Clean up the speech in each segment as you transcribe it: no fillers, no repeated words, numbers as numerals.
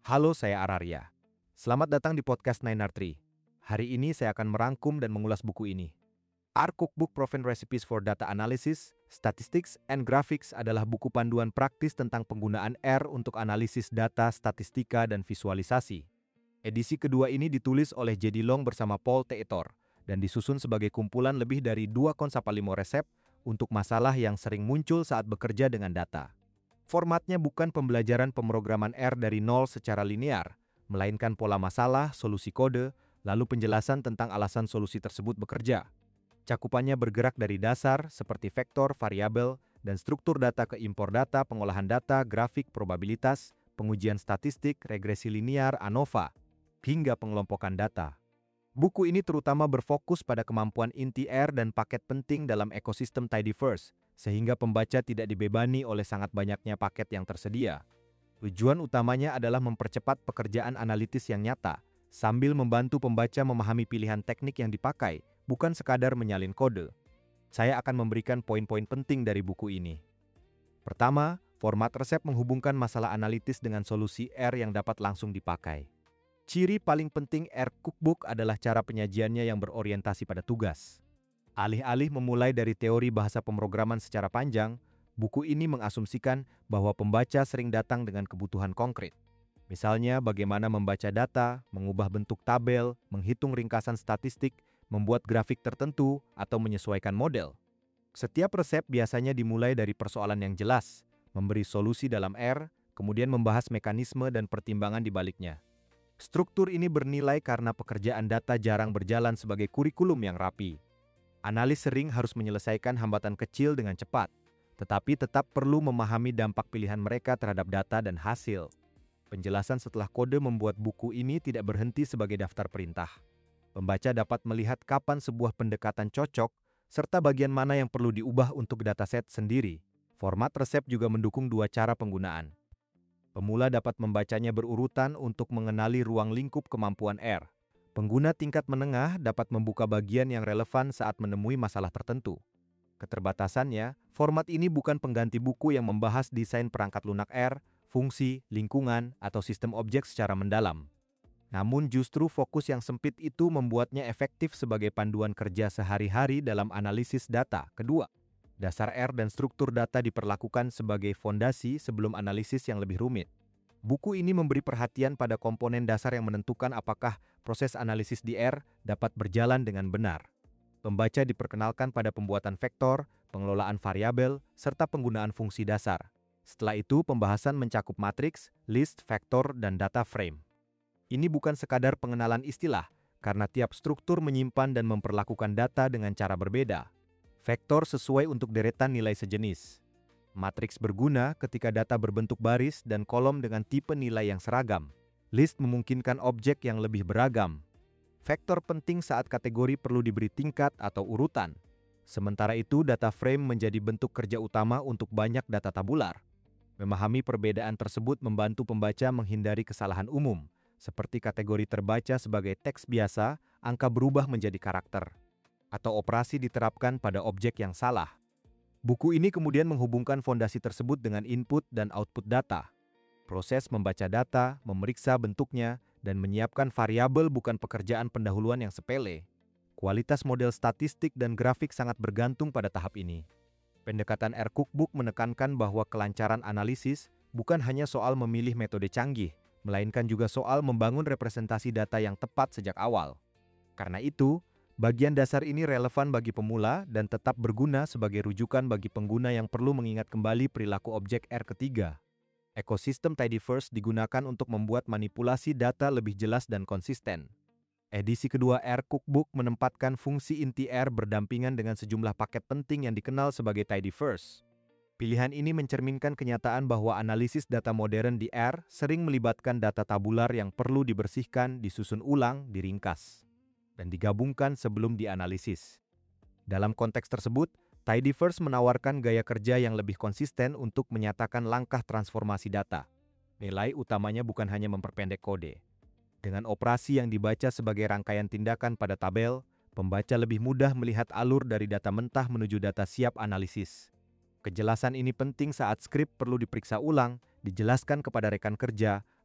Halo, saya Araria. Selamat datang di podcast 9R3. Hari ini saya akan merangkum dan mengulas buku ini. R Cookbook Proven Recipes for Data Analysis, Statistics, and Graphics adalah buku panduan praktis tentang penggunaan R untuk analisis data, statistika, dan visualisasi. Edisi kedua ini ditulis oleh J.D. Long bersama Paul Theator dan disusun sebagai kumpulan lebih dari 2,5 resep untuk masalah yang sering muncul saat bekerja dengan data. Formatnya bukan pembelajaran pemrograman R dari nol secara linear, melainkan pola masalah, solusi kode, lalu penjelasan tentang alasan solusi tersebut bekerja. Cakupannya bergerak dari dasar seperti vektor, variabel, dan struktur data ke impor data, pengolahan data, grafik, probabilitas, pengujian statistik, regresi linear, ANOVA, hingga pengelompokan data. Buku ini terutama berfokus pada kemampuan inti R dan paket penting dalam ekosistem Tidyverse, sehingga pembaca tidak dibebani oleh sangat banyaknya paket yang tersedia. Tujuan utamanya adalah mempercepat pekerjaan analitis yang nyata, sambil membantu pembaca memahami pilihan teknik yang dipakai, bukan sekadar menyalin kode. Saya akan memberikan poin-poin penting dari buku ini. Pertama, format resep menghubungkan masalah analitis dengan solusi R yang dapat langsung dipakai. Ciri paling penting R Cookbook adalah cara penyajiannya yang berorientasi pada tugas. Alih-alih memulai dari teori bahasa pemrograman secara panjang, buku ini mengasumsikan bahwa pembaca sering datang dengan kebutuhan konkret. Misalnya, bagaimana membaca data, mengubah bentuk tabel, menghitung ringkasan statistik, membuat grafik tertentu, atau menyesuaikan model. Setiap resep biasanya dimulai dari persoalan yang jelas, memberi solusi dalam R, kemudian membahas mekanisme dan pertimbangan di baliknya. Struktur ini bernilai karena pekerjaan data jarang berjalan sebagai kurikulum yang rapi. Analis sering harus menyelesaikan hambatan kecil dengan cepat, tetapi tetap perlu memahami dampak pilihan mereka terhadap data dan hasil. Penjelasan setelah kode membuat buku ini tidak berhenti sebagai daftar perintah. Pembaca dapat melihat kapan sebuah pendekatan cocok, serta bagian mana yang perlu diubah untuk dataset sendiri. Format resep juga mendukung dua cara penggunaan. Pemula dapat membacanya berurutan untuk mengenali ruang lingkup kemampuan R. Pengguna tingkat menengah dapat membuka bagian yang relevan saat menemui masalah tertentu. Keterbatasannya, format ini bukan pengganti buku yang membahas desain perangkat lunak R, fungsi, lingkungan, atau sistem objek secara mendalam. Namun justru fokus yang sempit itu membuatnya efektif sebagai panduan kerja sehari-hari dalam analisis data. Kedua, dasar R dan struktur data diperlakukan sebagai fondasi sebelum analisis yang lebih rumit. Buku ini memberi perhatian pada komponen dasar yang menentukan apakah proses analisis di R dapat berjalan dengan benar. Pembaca diperkenalkan pada pembuatan vektor, pengelolaan variabel, serta penggunaan fungsi dasar. Setelah itu, pembahasan mencakup matriks, list, vektor, dan data frame. Ini bukan sekadar pengenalan istilah, karena tiap struktur menyimpan dan memperlakukan data dengan cara berbeda. Vektor sesuai untuk deretan nilai sejenis. Matriks berguna ketika data berbentuk baris dan kolom dengan tipe nilai yang seragam. List memungkinkan objek yang lebih beragam. Vektor penting saat kategori perlu diberi tingkat atau urutan. Sementara itu, data frame menjadi bentuk kerja utama untuk banyak data tabular. Memahami perbedaan tersebut membantu pembaca menghindari kesalahan umum, seperti kategori terbaca sebagai teks biasa, angka berubah menjadi karakter, atau operasi diterapkan pada objek yang salah. Buku ini kemudian menghubungkan fondasi tersebut dengan input dan output data. Proses membaca data, memeriksa bentuknya, dan menyiapkan variabel bukan pekerjaan pendahuluan yang sepele. Kualitas model statistik dan grafik sangat bergantung pada tahap ini. Pendekatan R Cookbook menekankan bahwa kelancaran analisis bukan hanya soal memilih metode canggih, melainkan juga soal membangun representasi data yang tepat sejak awal. Karena itu, bagian dasar ini relevan bagi pemula dan tetap berguna sebagai rujukan bagi pengguna yang perlu mengingat kembali perilaku objek R ketiga. Ekosistem Tidyverse digunakan untuk membuat manipulasi data lebih jelas dan konsisten. Edisi kedua R Cookbook menempatkan fungsi inti R berdampingan dengan sejumlah paket penting yang dikenal sebagai Tidyverse. Pilihan ini mencerminkan kenyataan bahwa analisis data modern di R sering melibatkan data tabular yang perlu dibersihkan, disusun ulang, diringkas, dan digabungkan sebelum dianalisis. Dalam konteks tersebut, Tidyverse menawarkan gaya kerja yang lebih konsisten untuk menyatakan langkah transformasi data. Nilai utamanya bukan hanya memperpendek kode. Dengan operasi yang dibaca sebagai rangkaian tindakan pada tabel, pembaca lebih mudah melihat alur dari data mentah menuju data siap analisis. Kejelasan ini penting saat skrip perlu diperiksa ulang, dijelaskan kepada rekan kerja,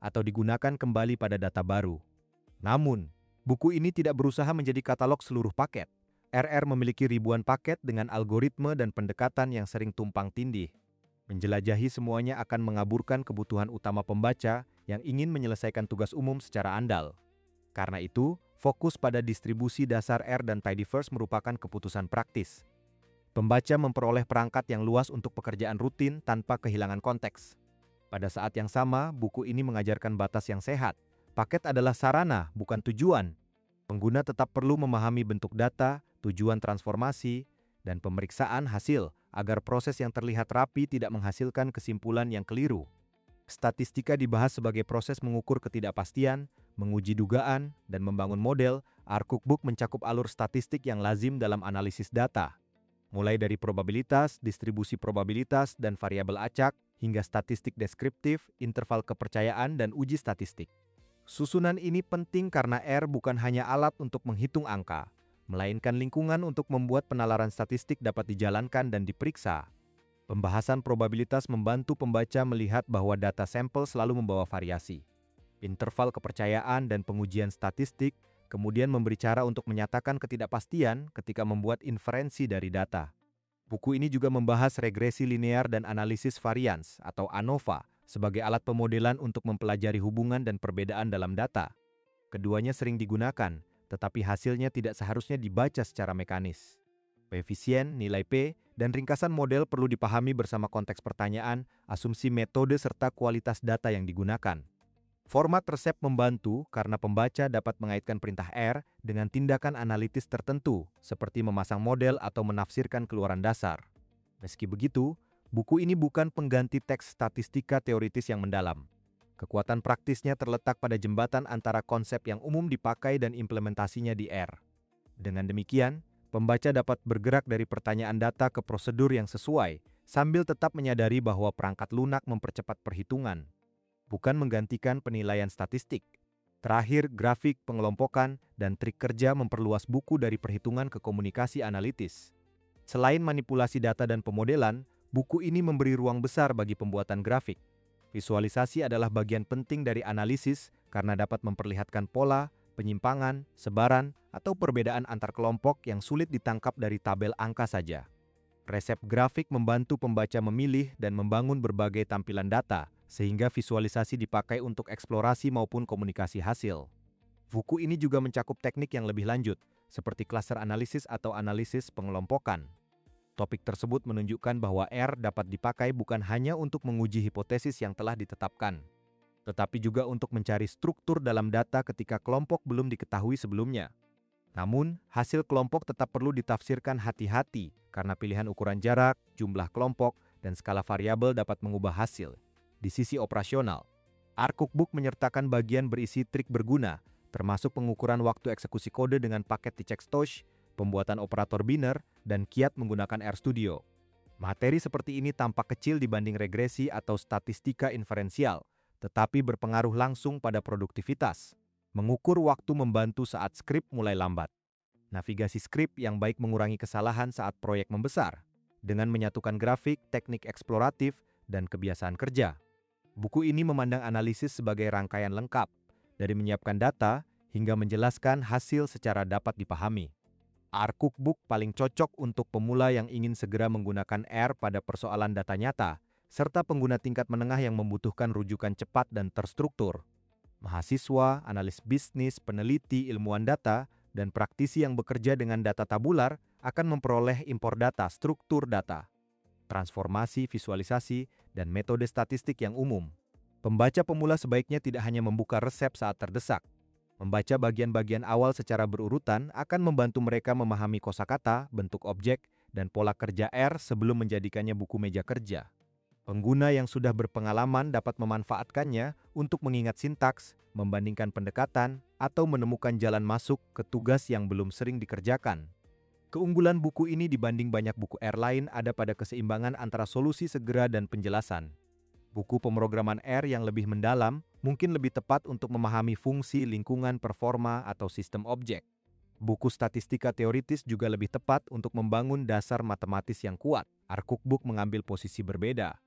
atau digunakan kembali pada data baru. Namun, buku ini tidak berusaha menjadi katalog seluruh paket. RR memiliki ribuan paket dengan algoritme dan pendekatan yang sering tumpang tindih. Menjelajahi semuanya akan mengaburkan kebutuhan utama pembaca yang ingin menyelesaikan tugas umum secara andal. Karena itu, fokus pada distribusi dasar R dan Tidyverse merupakan keputusan praktis. Pembaca memperoleh perangkat yang luas untuk pekerjaan rutin tanpa kehilangan konteks. Pada saat yang sama, buku ini mengajarkan batas yang sehat. Paket adalah sarana, bukan tujuan. Pengguna tetap perlu memahami bentuk data, tujuan transformasi, dan pemeriksaan hasil agar proses yang terlihat rapi tidak menghasilkan kesimpulan yang keliru. Statistika dibahas sebagai proses mengukur ketidakpastian, menguji dugaan, dan membangun model. R-Cookbook mencakup alur statistik yang lazim dalam analisis data, mulai dari probabilitas, distribusi probabilitas, dan variabel acak, hingga statistik deskriptif, interval kepercayaan, dan uji statistik. Susunan ini penting karena R bukan hanya alat untuk menghitung angka, melainkan lingkungan untuk membuat penalaran statistik dapat dijalankan dan diperiksa. Pembahasan probabilitas membantu pembaca melihat bahwa data sampel selalu membawa variasi. Interval kepercayaan dan pengujian statistik kemudian memberi cara untuk menyatakan ketidakpastian ketika membuat inferensi dari data. Buku ini juga membahas regresi linear dan analisis varians atau ANOVA sebagai alat pemodelan untuk mempelajari hubungan dan perbedaan dalam data. Keduanya sering digunakan, tetapi hasilnya tidak seharusnya dibaca secara mekanis. Koefisien, nilai P, dan ringkasan model perlu dipahami bersama konteks pertanyaan, asumsi metode, serta kualitas data yang digunakan. Format resep membantu karena pembaca dapat mengaitkan perintah R dengan tindakan analitis tertentu, seperti memasang model atau menafsirkan keluaran dasar. Meski begitu, buku ini bukan pengganti teks statistika teoritis yang mendalam. Kekuatan praktisnya terletak pada jembatan antara konsep yang umum dipakai dan implementasinya di R. Dengan demikian, pembaca dapat bergerak dari pertanyaan data ke prosedur yang sesuai, sambil tetap menyadari bahwa perangkat lunak mempercepat perhitungan, bukan menggantikan penilaian statistik. Terakhir, grafik, pengelompokan, dan trik kerja memperluas buku dari perhitungan ke komunikasi analitis. Selain manipulasi data dan pemodelan, buku ini memberi ruang besar bagi pembuatan grafik. Visualisasi adalah bagian penting dari analisis karena dapat memperlihatkan pola, penyimpangan, sebaran, atau perbedaan antar kelompok yang sulit ditangkap dari tabel angka saja. Resep grafik membantu pembaca memilih dan membangun berbagai tampilan data, sehingga visualisasi dipakai untuk eksplorasi maupun komunikasi hasil. Buku ini juga mencakup teknik yang lebih lanjut, seperti cluster analisis atau analisis pengelompokan. Topik tersebut menunjukkan bahwa R dapat dipakai bukan hanya untuk menguji hipotesis yang telah ditetapkan, tetapi juga untuk mencari struktur dalam data ketika kelompok belum diketahui sebelumnya. Namun, hasil kelompok tetap perlu ditafsirkan hati-hati karena pilihan ukuran jarak, jumlah kelompok, dan skala variabel dapat mengubah hasil. Di sisi operasional, R-Cookbook menyertakan bagian berisi trik berguna, termasuk pengukuran waktu eksekusi kode dengan paket T-Checkstosh, pembuatan operator biner, dan kiat menggunakan RStudio. Materi seperti ini tampak kecil dibanding regresi atau statistika inferensial, tetapi berpengaruh langsung pada produktivitas. Mengukur waktu membantu saat skrip mulai lambat. Navigasi skrip yang baik mengurangi kesalahan saat proyek membesar, dengan menyatukan grafik, teknik eksploratif, dan kebiasaan kerja. Buku ini memandang analisis sebagai rangkaian lengkap, dari menyiapkan data hingga menjelaskan hasil secara dapat dipahami. R-Cookbook paling cocok untuk pemula yang ingin segera menggunakan R pada persoalan data nyata, serta pengguna tingkat menengah yang membutuhkan rujukan cepat dan terstruktur. Mahasiswa, analis bisnis, peneliti, ilmuwan data, dan praktisi yang bekerja dengan data tabular akan memperoleh impor data, struktur data, transformasi, visualisasi, dan metode statistik yang umum. Pembaca pemula sebaiknya tidak hanya membuka resep saat terdesak. Membaca bagian-bagian awal secara berurutan akan membantu mereka memahami kosakata, bentuk objek, dan pola kerja R sebelum menjadikannya buku meja kerja. Pengguna yang sudah berpengalaman dapat memanfaatkannya untuk mengingat sintaks, membandingkan pendekatan, atau menemukan jalan masuk ke tugas yang belum sering dikerjakan. Keunggulan buku ini dibanding banyak buku R lain ada pada keseimbangan antara solusi segera dan penjelasan. Buku pemrograman R yang lebih mendalam mungkin lebih tepat untuk memahami fungsi, lingkungan, performa, atau sistem objek. Buku statistika teoritis juga lebih tepat untuk membangun dasar matematis yang kuat. R-Cookbook mengambil posisi berbeda.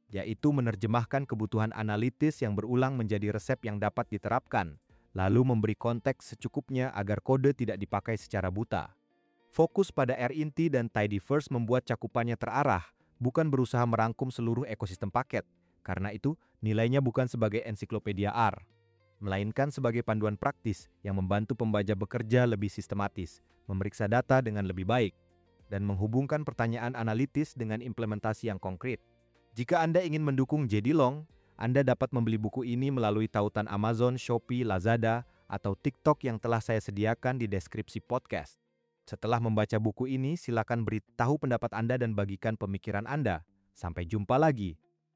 yaitu menerjemahkan kebutuhan analitis yang berulang menjadi resep yang dapat diterapkan, lalu memberi konteks secukupnya agar kode tidak dipakai secara buta. Fokus pada R inti dan tidy first membuat cakupannya terarah, bukan berusaha merangkum seluruh ekosistem paket. Karena itu, nilainya bukan sebagai ensiklopedia R, melainkan sebagai panduan praktis yang membantu pembaca bekerja lebih sistematis, memeriksa data dengan lebih baik, dan menghubungkan pertanyaan analitis dengan implementasi yang konkret. Jika Anda ingin mendukung JD Long, Anda dapat membeli buku ini melalui tautan Amazon, Shopee, Lazada, atau TikTok yang telah saya sediakan di deskripsi podcast. Setelah membaca buku ini, silakan beritahu pendapat Anda dan bagikan pemikiran Anda. Sampai jumpa lagi.